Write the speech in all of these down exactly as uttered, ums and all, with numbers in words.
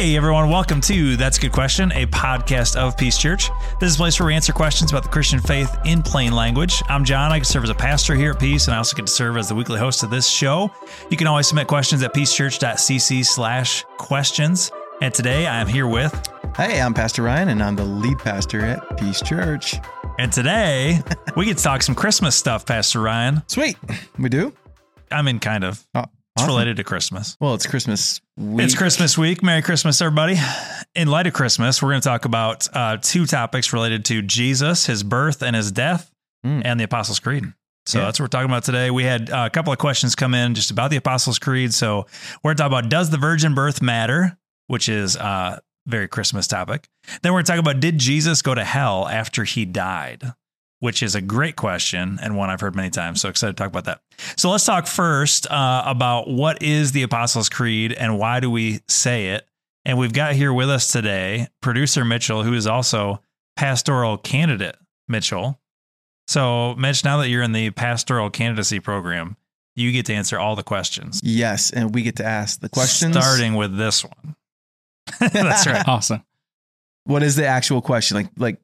Hey everyone, welcome to That's a Good Question, a podcast of Peace Church. This is a place where we answer questions about the Christian faith in plain language. I'm John. I serve as a pastor here at Peace, and I also get to serve as the weekly host of this show. You can always submit questions at peacechurch.cc slash questions. And today I am here with... Hey, I'm Pastor Ryan, and I'm the lead pastor at Peace Church. And today we get to talk some Christmas stuff, Pastor Ryan. Sweet. We do? I mean, kind of. Oh, it's awesome. related to Christmas. Well, it's Christmas week. It's Christmas week. Merry Christmas, everybody. In light of Christmas, we're going to talk about uh, two topics related to Jesus, his birth and his death, mm. and the Apostles' Creed. So yeah. That's what we're talking about today. We had uh, a couple of questions come in just about the Apostles' Creed. So we're going to talk about, does the virgin birth matter? Which is a very Christmas topic. Then we're going to talk about, did Jesus go to hell after he died? Which is a great question and one I've heard many times. So excited to talk about that. So let's talk first uh, about what is the Apostles' Creed and why do we say it? And we've got here with us today, producer Mitchell, who is also pastoral candidate Mitchell. So Mitch, now that you're in the pastoral candidacy program, you get to answer all the questions. Yes, and we get to ask the questions. Starting with this one. That's right. Awesome. What is the actual question? Like, like,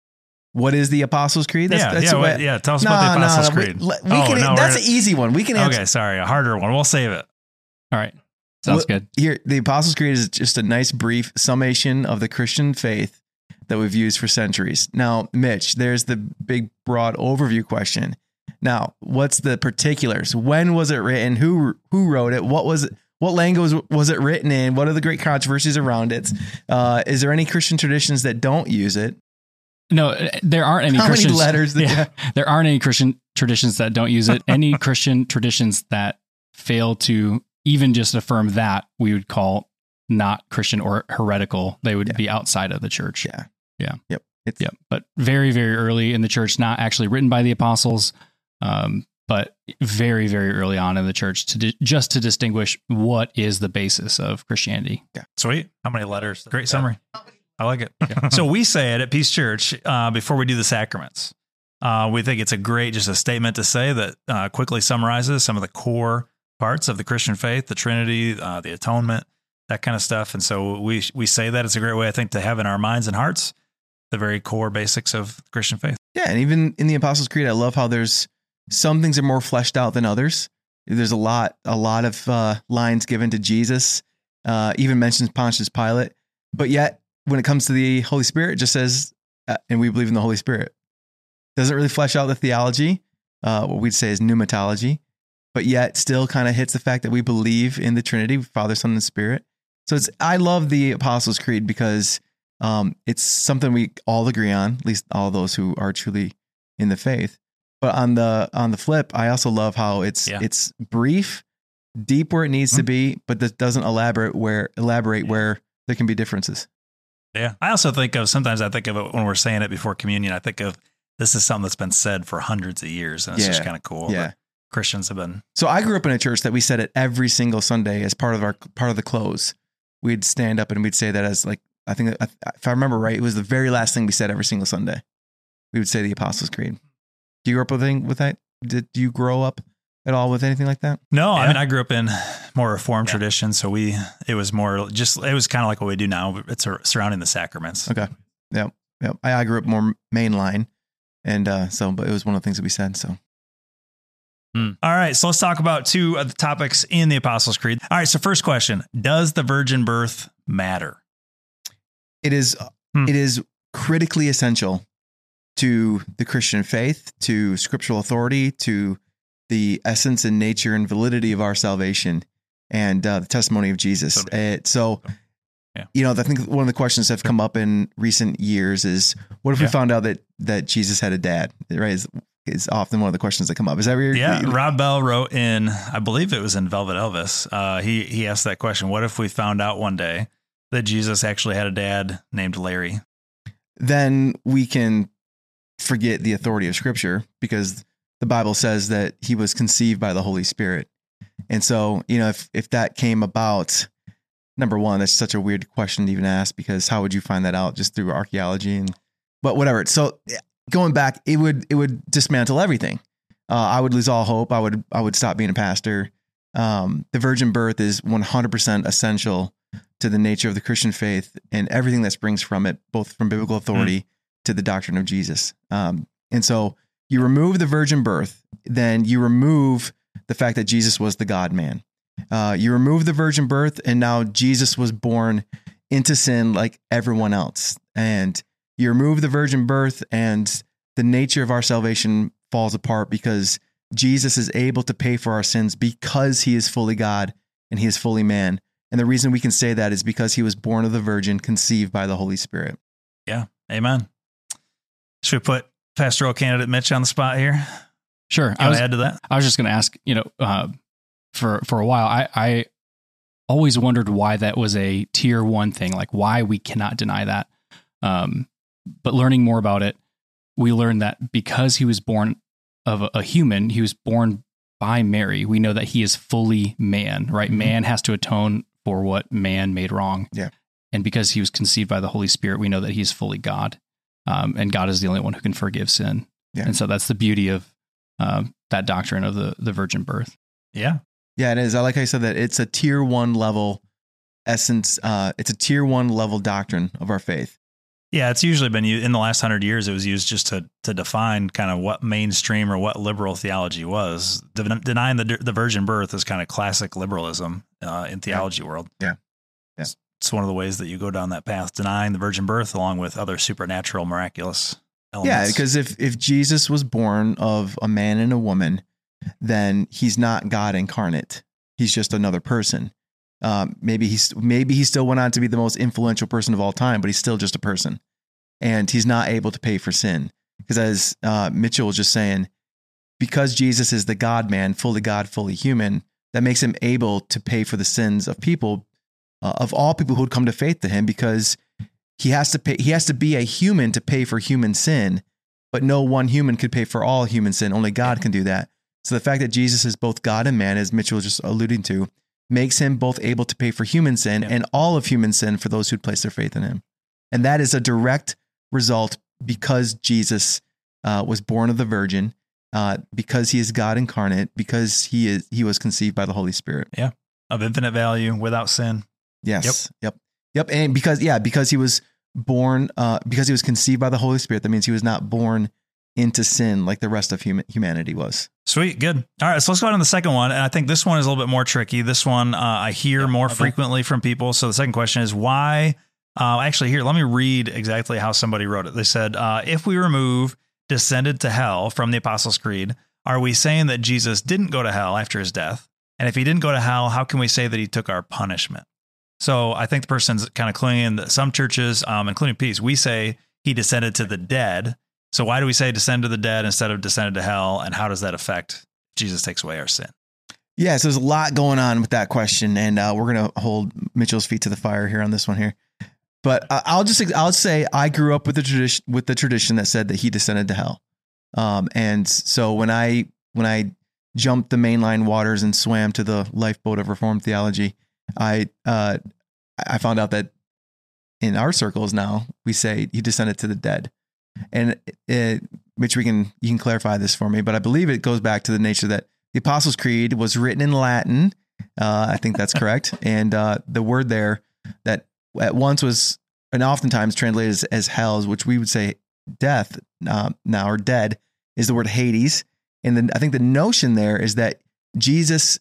what is the Apostles' Creed? That's, yeah, that's yeah, what, yeah. Tell us no, about the Apostles' no, no, Creed. We, we oh, can, no, that's an easy one. We can answer. Okay, sorry, a harder one. We'll save it. All right. Sounds well, good. Here, the Apostles' Creed is just a nice, brief summation of the Christian faith that we've used for centuries. Now, Mitch, there's the big, broad overview question. Now, what's the particulars? When was it written? Who who wrote it? What was it? What language was it written in? What are the great controversies around it? Uh, is there any Christian traditions that don't use it? No, there aren't any How Christians. many letters? That, yeah, yeah. There aren't any Christian traditions that don't use it. Any Christian traditions that fail to even just affirm that, we would call not Christian or heretical. They would yeah. be outside of the church. Yeah. Yeah. Yep. It's, yep. But very, very early in the church, not actually written by the apostles, um, but very, very early on in the church to di- just to distinguish what is the basis of Christianity. Yeah. Sweet. How many letters? Great summary. I like it. Yeah. So we say it at Peace Church uh, before we do the sacraments. Uh, we think it's a great, just a statement to say that uh, quickly summarizes some of the core parts of the Christian faith, the Trinity, uh, the atonement, that kind of stuff. And so we we say that it's a great way, I think, to have in our minds and hearts the very core basics of Christian faith. Yeah, and even in the Apostles' Creed, I love how there's some things are more fleshed out than others. There's a lot, a lot of uh, lines given to Jesus, uh, even mentions Pontius Pilate, but yet when it comes to the Holy Spirit, it just says, uh, and we believe in the Holy Spirit. Doesn't really flesh out the theology, uh, what we'd say is pneumatology, but yet still kind of hits the fact that we believe in the Trinity, Father, Son, and Spirit. So it's, I love the Apostles' Creed because um, it's something we all agree on, at least all those who are truly in the faith. But on the on the flip, I also love how it's yeah. it's brief, deep where it needs mm-hmm. to be, but that doesn't elaborate where elaborate yeah. where there can be differences. Yeah. I also think of, sometimes I think of it when we're saying it before communion, I think of this is something that's been said for hundreds of years. And it's yeah. just kind of cool. Yeah. Christians have been. So I grew up in a church that we said it every single Sunday as part of our, part of the close. We'd stand up and we'd say that as like, I think if I remember right, it was the very last thing we said every single Sunday. We would say the Apostles' Creed. Do you grow up with, anything, with that? Did you grow up at all with anything like that? No, yeah. I mean, I grew up in more Reformed yeah. tradition. So we, it was more just, it was kind of like what we do now. But it's surrounding the sacraments. Okay. Yeah. Yeah. I, I grew up more mainline. And uh, so, but it was one of the things that we said. So. Hmm. All right. So let's talk about two of the topics in the Apostles' Creed. All right. So first question, does the virgin birth matter? It is, hmm. it is critically essential to the Christian faith, to scriptural authority, to the essence and nature and validity of our salvation and uh, the testimony of Jesus. So, it, so yeah. you know, I think one of the questions that have come up in recent years is, what if we yeah. found out that, that Jesus had a dad, right? Is, is often one of the questions that come up. Is that where you're, yeah. You know? Rob Bell wrote in, I believe it was in Velvet Elvis. Uh, he, he asked that question. What if we found out one day that Jesus actually had a dad named Larry? Then we can forget the authority of Scripture, because the Bible says that he was conceived by the Holy Spirit. And so, you know, if, if that came about, number one, that's such a weird question to even ask, because how would you find that out? Just through archaeology and, but whatever. So going back, it would, it would dismantle everything. Uh, I would lose all hope. I would, I would stop being a pastor. Um, the virgin birth is one hundred percent essential to the nature of the Christian faith and everything that springs from it, both from biblical authority mm. to the doctrine of Jesus. Um, and so you remove the virgin birth, then you remove the fact that Jesus was the God man. Uh, you remove the virgin birth, and now Jesus was born into sin like everyone else. And you remove the virgin birth, and the nature of our salvation falls apart because Jesus is able to pay for our sins because he is fully God and he is fully man. And the reason we can say that is because he was born of the Virgin, conceived by the Holy Spirit. Yeah. Amen. Should we put pastoral candidate Mitch on the spot here? Sure. Can I was, add to that? I was just going to ask, you know, uh, for, for a while, I, I always wondered why that was a tier one thing, like why we cannot deny that. Um, but learning more about it, we learned that because he was born of a, a human, he was born by Mary. We know that he is fully man, right? Mm-hmm. Man has to atone for what man made wrong. Yeah. And because he was conceived by the Holy Spirit, we know that he's fully God. Um, and God is the only one who can forgive sin. Yeah. And so that's the beauty of uh, that doctrine of the, the virgin birth. Yeah. Yeah, it is. I like how you said that it's a tier one level essence. Uh, it's a tier one level doctrine of our faith. Yeah, it's usually been used in the last hundred years. It was used just to to define kind of what mainstream or what liberal theology was. De- denying the the virgin birth is kind of classic liberalism uh, in theology yeah. world. Yeah, yeah. It's, it's one of the ways that you go down that path, denying the virgin birth along with other supernatural, miraculous elements. Yeah, because if if Jesus was born of a man and a woman, then he's not God incarnate. He's just another person. Um, maybe he's maybe he still went on to be the most influential person of all time, but he's still just a person, and he's not able to pay for sin. Because as uh, Mitchell was just saying, because Jesus is the God man, fully God, fully human, that makes him able to pay for the sins of people, uh, of all people who would come to faith to him, because he has to pay. He has to be a human to pay for human sin, but no one human could pay for all human sin. Only God can do that. So the fact that Jesus is both God and man, as Mitchell was just alluding to, makes him both able to pay for human sin yeah. and all of human sin for those who place their faith in him. And that is a direct result because Jesus uh, was born of the Virgin, uh, because he is God incarnate, because he is he was conceived by the Holy Spirit. Yeah, of infinite value, without sin. Yes. Yep. Yep. Yep. And because yeah, because he was born, uh, because he was conceived by the Holy Spirit, that means he was not born into sin like the rest of human, humanity was. Sweet. Good. All right. So let's go on to the second one. And I think this one is a little bit more tricky. This one uh, I hear yeah, more okay. frequently from people. So the second question is why, uh, actually here, let me read exactly how somebody wrote it. They said, uh, if we remove descended to hell from the Apostles' Creed, are we saying that Jesus didn't go to hell after his death? And if he didn't go to hell, how can we say that he took our punishment? So I think the person's kind of clinging that some churches, um, including Peace, we say he descended to the dead. So why do we say descend to the dead instead of descended to hell? And how does that affect Jesus takes away our sin? Yeah, so there's a lot going on with that question, and uh, we're going to hold Mitchell's feet to the fire here on this one here. But uh, I'll just I'll say I grew up with the tradition with the tradition that said that he descended to hell, um, and so when I when I jumped the mainline waters and swam to the lifeboat of Reformed theology, I uh, I found out that in our circles now we say he descended to the dead. And it, Mitch, we can you can clarify this for me, but I believe it goes back to the nature that the Apostles' Creed was written in Latin. Uh, I think that's correct, and uh, the word there that at once was and oftentimes translated as, as hell, which we would say death uh, now or dead, is the word Hades. And then I think the notion there is that Jesus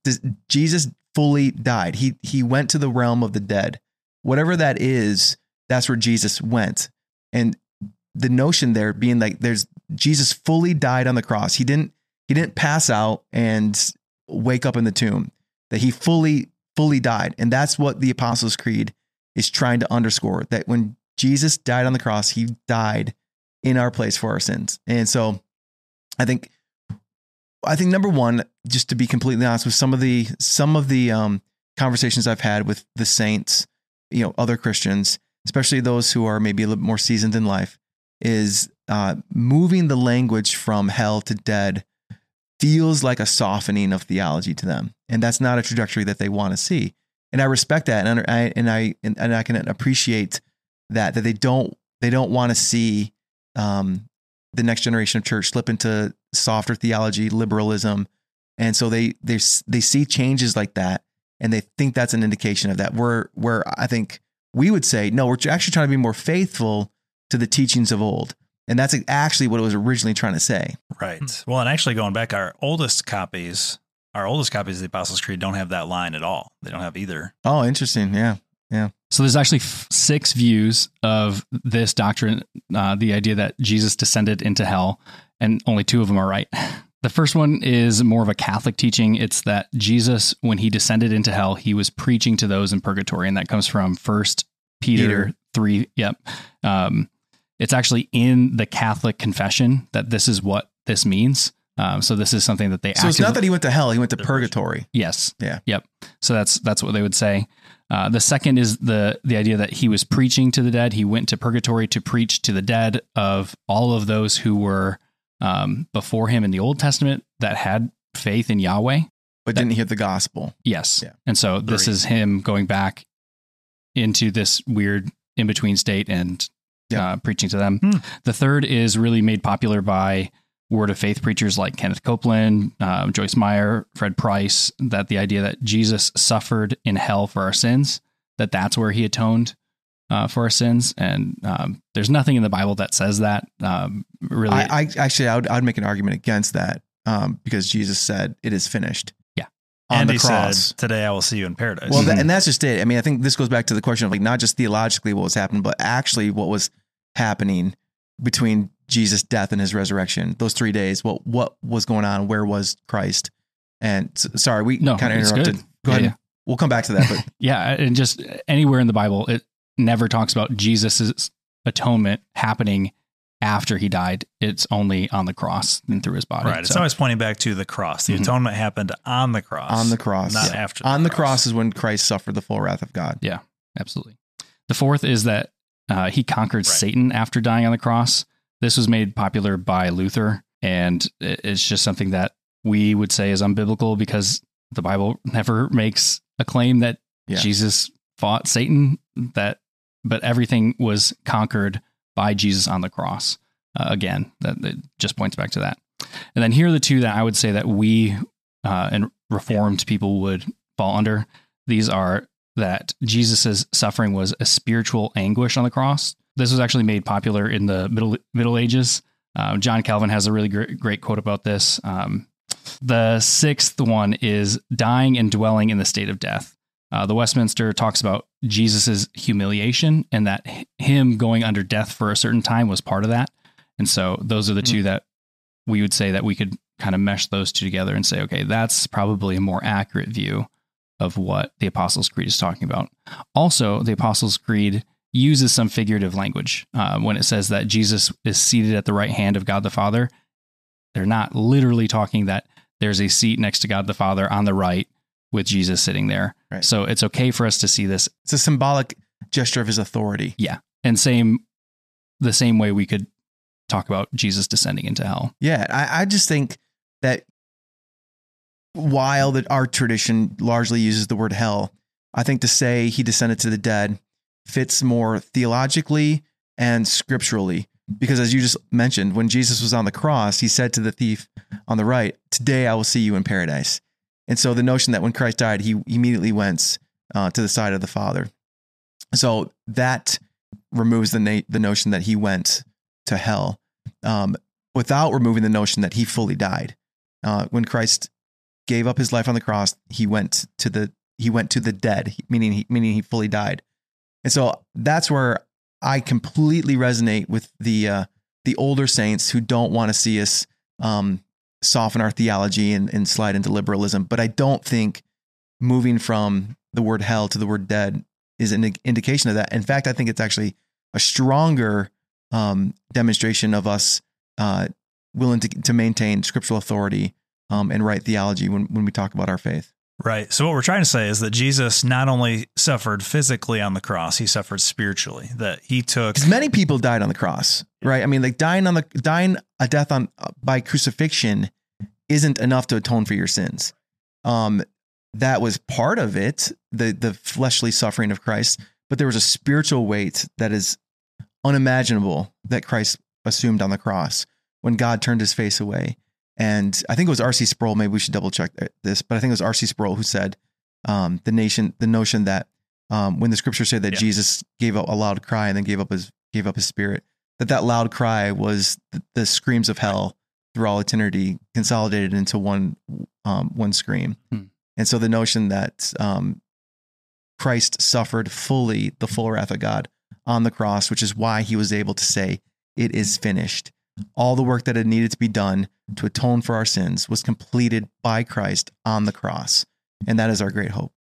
Jesus fully died. He he went to the realm of the dead, whatever that is. That's where Jesus went, and the notion there being like there's Jesus fully died on the cross. He didn't, he didn't pass out and wake up in the tomb, that he fully, fully died. And that's what the Apostles' Creed is trying to underscore, that when Jesus died on the cross, he died in our place for our sins. And so I think, I think number one, just to be completely honest with some of the, some of the um, conversations I've had with the saints, you know, other Christians, especially those who are maybe a little more seasoned in life, is uh, moving the language from hell to dead feels like a softening of theology to them. And that's not a trajectory that they want to see. And I respect that. And I, and I, and I can appreciate that, that they don't, they don't want to see um, the next generation of church slip into softer theology, liberalism. And so they, they, they see changes like that and they think that's an indication of that. Where where I think we would say, no, we're actually trying to be more faithful to the teachings of old. And that's actually what it was originally trying to say. Right. Well, and actually going back, our oldest copies, our oldest copies of the Apostles' Creed don't have that line at all. They don't have either. Oh, interesting. Yeah. Yeah. So there's actually f- six views of this doctrine, uh, the idea that Jesus descended into hell, and only two of them are right. The first one is more of a Catholic teaching. It's that Jesus, when he descended into hell, he was preaching to those in purgatory. And that comes from First Peter, Peter. three. Yep. Um, It's actually in the Catholic confession that this is what this means. Um, so this is something that they. So actively, it's not that he went to hell; he went to purgatory. Yes. Yeah. Yep. So that's that's what they would say. Uh, the second is the the idea that he was preaching to the dead. He went to purgatory to preach to the dead of all of those who were um, before him in the Old Testament that had faith in Yahweh, but that, didn't hear the gospel. Yes. Yeah. And so this Three. is him going back into this weird in between state and. Yeah. Uh, preaching to them. Hmm. The third is really made popular by word of faith preachers like Kenneth Copeland, uh, Joyce Meyer, Fred Price, that the idea that Jesus suffered in hell for our sins, that that's where he atoned uh, for our sins. And um, there's nothing in the Bible that says that. Um, really, I, I actually, I would, I would make an argument against that um, because Jesus said, "It is finished." Yeah. On and the he cross. said, "Today I will see you in paradise." Well, Mm-hmm. that, and that's just it. I mean, I think this goes back to the question of like not just theologically what was happening, but actually what was happening between Jesus' death and his resurrection. Those three days, what what was going on? Where was Christ? And s- sorry, we No, kind of it's interrupted. good. Go ahead. Yeah, and- We'll come back to that. But yeah. And just anywhere in the Bible, it never talks about Jesus's atonement happening after he died. It's only on the cross and through his body. right. It's So- always pointing back to the cross. The Mhm. atonement happened on the cross. on the cross, Not Yeah. after. on the cross is when Christ suffered the full wrath of God. Yeah, absolutely. The fourth is that uh, he conquered Right. Satan after dying on the cross. This was made popular by Luther, and it- it's just something that we would say is unbiblical because the Bible never makes a claim that Yeah. Jesus fought Satan. That, but everything was conquered by Jesus on the cross. Uh, again, that, that just points back to that. And then here are the two that I would say that we uh, and Reformed people would fall under. These are that Jesus's suffering was a spiritual anguish on the cross. This was actually made popular in the Middle Middle Ages. Um, John Calvin has a really great, great quote about this. Um, the sixth one is dying and dwelling in the state of death. Uh, the Westminster talks about Jesus's humiliation and that him going under death for a certain time was part of that. And so those are the two that we would say that we could kind of mesh those two together and say, okay, that's probably a more accurate view of what the Apostles' Creed is talking about. Also, the Apostles' Creed uses some figurative language uh, when it says that Jesus is seated at the right hand of God the Father. They're not literally talking that there's a seat next to God the Father on the right with Jesus sitting there. Right. So it's okay for us to see this. It's a symbolic gesture of his authority. Yeah. And same, the same way we could talk about Jesus descending into hell. Yeah, I, I just think that while that our tradition largely uses the word hell, I think to say he descended to the dead fits more theologically and scripturally. Because as you just mentioned, when Jesus was on the cross, he said to the thief on the right, "Today I will see you in paradise." And so the notion that when Christ died, he immediately went uh, to the side of the Father. So that removes the na- the notion that he went to hell, um, without removing the notion that he fully died. Uh, when Christ gave up his life on the cross, he went to the he went to the dead, meaning he, meaning he fully died. And so that's where I completely resonate with the uh, the older saints who don't want to see us um, soften our theology and, and slide into liberalism. But I don't think moving from the word hell to the word dead is an indication of that. In fact, I think it's actually a stronger um, demonstration of us uh, willing to, to maintain scriptural authority um, and right theology when, when we talk about our faith. Right. So what we're trying to say is that Jesus not only suffered physically on the cross, he suffered spiritually, that he took. Because many people died on the cross, right? I mean, like dying on the dying a death on by crucifixion isn't enough to atone for your sins. Um, that was part of it, the the fleshly suffering of Christ, but there was a spiritual weight that is unimaginable that Christ assumed on the cross when God turned his face away. And I think it was R C Sproul, maybe we should double check this, but I think it was R C Sproul who said um, the nation, the notion that um, when the scriptures say that Yeah. Jesus gave up a loud cry and then gave up his gave up his spirit, that that loud cry was the, the screams of hell through all eternity consolidated into one um, one scream. Hmm. And so the notion that um, Christ suffered fully the full wrath of God on the cross, which is why he was able to say, "It is finished." All the work that had needed to be done to atone for our sins was completed by Christ on the cross. And that is our great hope.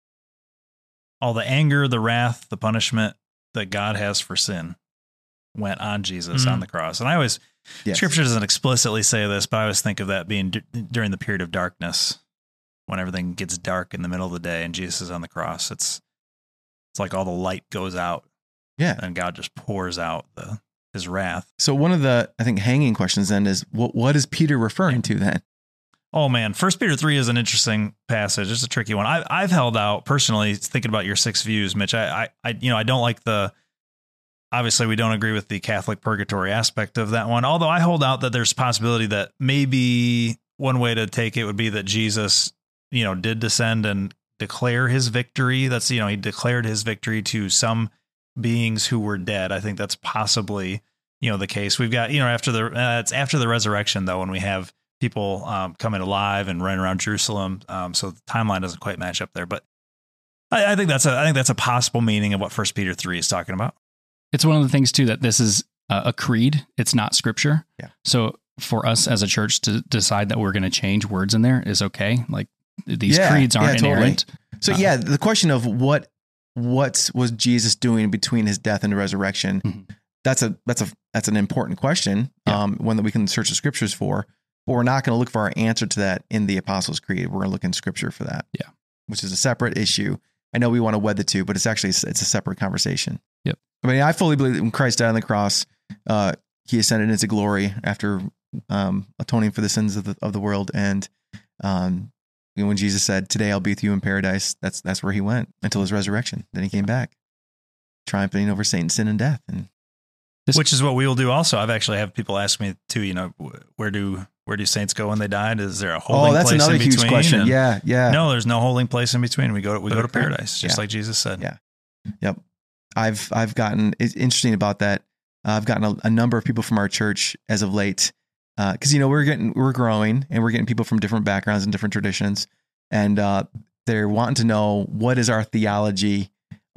All the anger, the wrath, the punishment that God has for sin went on Jesus Mhm. on the cross. And I always, Yes. Scripture doesn't explicitly say this, but I always think of that being d- during the period of darkness, when everything gets dark in the middle of the day and Jesus is on the cross. It's it's like all the light goes out Yeah. and God just pours out the his wrath. So one of the, I think, hanging questions then is, what, what is Peter referring to then? Oh man, First Peter three is an interesting passage. It's a tricky one. I, I've held out personally, thinking about your six views, Mitch. I, I, I, you know, I don't like the. Obviously, we don't agree with the Catholic purgatory aspect of that one. Although I hold out that there's a possibility that maybe one way to take it would be that Jesus, you know, did descend and declare his victory. That's, you know, he declared his victory to some beings who were dead. I think that's possibly, you know, the case. We've got, you know, after the uh, it's after the resurrection though, when we have people um, coming alive and running around Jerusalem. Um, so the timeline doesn't quite match up there, but I, I think that's a I think that's a possible meaning of what First Peter three is talking about. It's one of the things too that this is a, a creed. It's not scripture. Yeah. So for us as a church to decide that we're going to change words in there is okay. Like these Yeah, creeds aren't yeah, totally. inerrant. So Uh, yeah, the question of what what was Jesus doing between his death and the resurrection? Mhm. That's a that's a that's an important question. Yeah. Um, one that we can search the scriptures for. But we're not going to look for our answer to that in the Apostles' Creed. We're going to look in scripture for that. Yeah. Which is a separate issue. I know we want to wed the two, but it's actually it's a separate conversation. Yep. I mean, I fully believe that when Christ died on the cross, uh, he ascended into glory after um, atoning for the sins of the of the world. And um, you know, when Jesus said, "Today I'll be with you in paradise," that's that's where he went until his resurrection. Then he came back, triumphing over Satan, sin, and death. And This- Which is what we will do also. I've actually had people ask me too, you know, wh- where do where do saints go when they died? Is there a holding oh, that's place another in huge between? question. And Yeah, yeah. No, there's no holding place in between. We go to we Go go to to paradise, just Yeah. like Jesus said. Yeah. Yep. I've I've gotten it's interesting about that. Uh, I've gotten a, a number of people from our church as of late, because you know we're getting we're growing and we're getting people from different backgrounds and different traditions, and uh, they're wanting to know what is our theology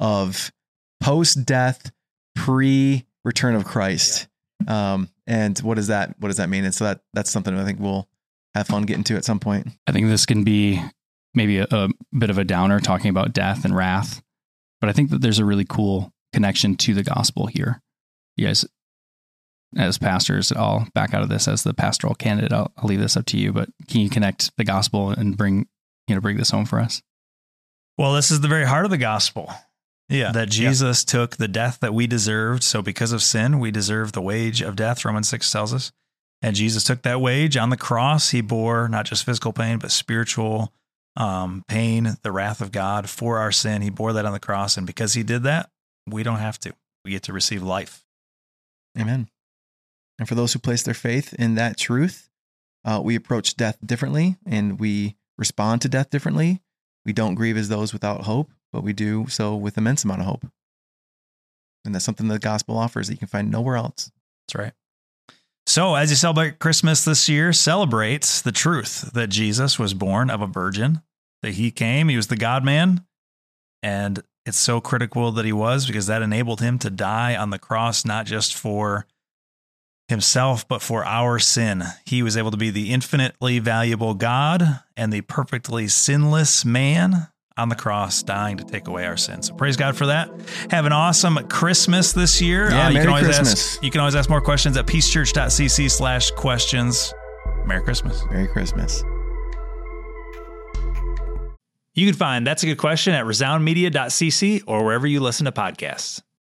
of post death, pre return of Christ, um, and what does that what does that mean? And so that that's something I think we'll have fun getting to at some point. I think this can be maybe a, a bit of a downer talking about death and wrath, but I think that there's a really cool connection to the gospel here. You guys, as pastors, I'll back out of this as the pastoral candidate. I'll, I'll leave this up to you, but can you connect the gospel and bring, you know, bring this home for us? Well, this is the very heart of the gospel. Yeah. That Jesus took the death that we deserved. So because of sin, we deserve the wage of death, Romans six tells us. And Jesus took that wage on the cross. He bore not just physical pain, but spiritual um, pain, the wrath of God for our sin. He bore that on the cross. And because he did that, we don't have to. We get to receive life. Amen. And for those who place their faith in that truth, uh, we approach death differently and we respond to death differently. We don't grieve as those without hope, but we do so with immense amount of hope. And that's something the gospel offers that you can find nowhere else. That's right. So as you celebrate Christmas this year, celebrate the truth that Jesus was born of a virgin, that he came, he was the God-man, and it's so critical that he was because that enabled him to die on the cross, not just for himself, but for our sin. He was able to be the infinitely valuable God and the perfectly sinless man on the cross, dying to take away our sins. So praise God for that. Have an awesome Christmas this year. Yeah, uh, you Merry can always Christmas. ask, you can always ask more questions at peacechurch.cc slash questions. Merry Christmas. Merry Christmas. You can find That's a Good Question at resound media dot c c or wherever you listen to podcasts.